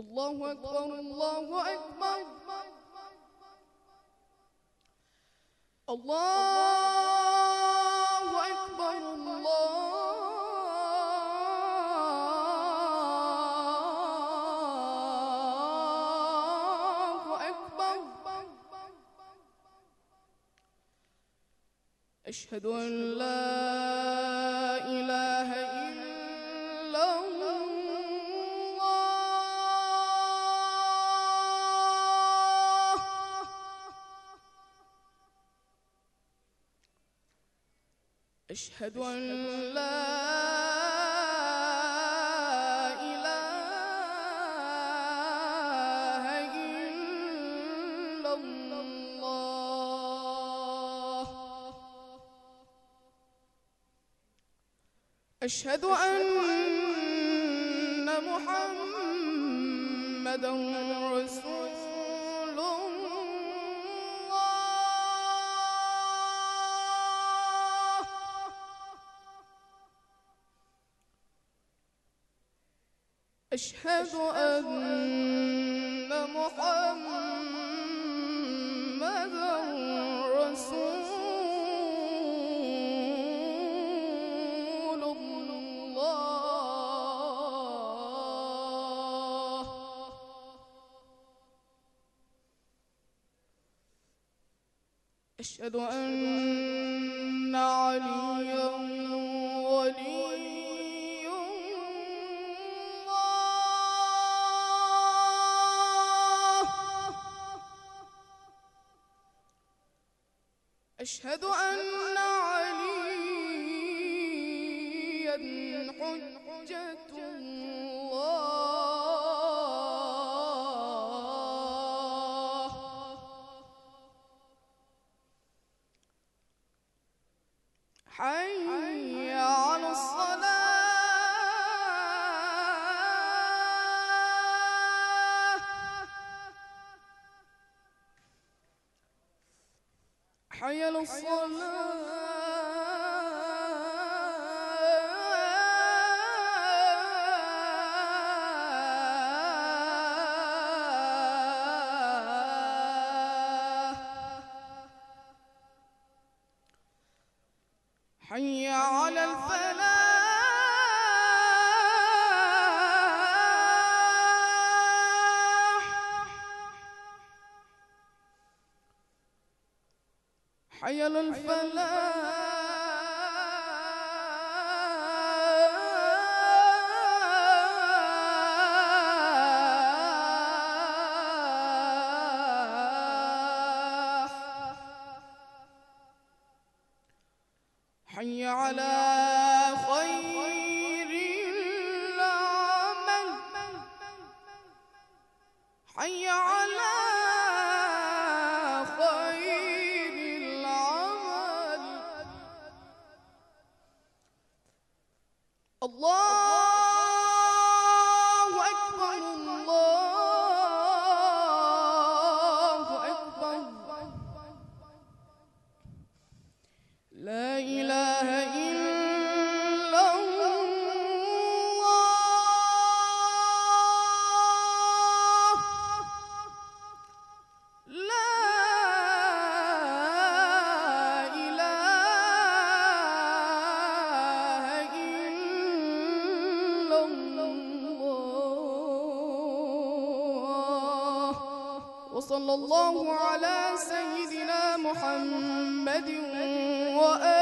الله أكبر الله أكبر الله أكبر الله أكبر. أشهد أن لا إله إلا الله. أشهد أن لا إله إلا الله. أشهد أن محمدًا رسول أشهد أن محمدًا رسول الله. أشهد أن عليًا ولي أشهد أن علياً حجة الله. حي على الصلاة. حي على الصلاة. حي على الفلاح. حي على الفلاح. حي على خير العمل. حي على خير العمل. الله أكبر الله أكبر. لا إله إلا الله. لا إله إلا الله. وصلى الله على سيدنا محمد وآله